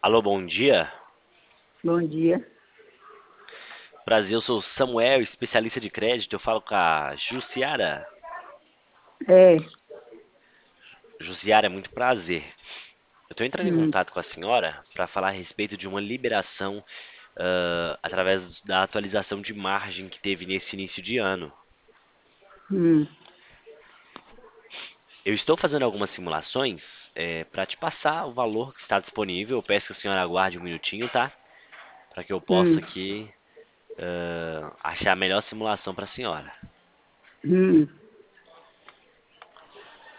Alô, bom dia. Bom dia. Prazer, eu sou o Samuel, especialista de crédito. Eu falo com a Jussiara. É, Jussiara, é muito prazer. Eu estou entrando em hum, contato com a senhora para falar a respeito de uma liberação através da atualização de margem que teve nesse início de ano. hum, Eu estou fazendo algumas simulações para te passar o valor que está disponível. Eu peço que a senhora aguarde um minutinho, tá? Para que eu possa hum, aqui achar a melhor simulação para a senhora.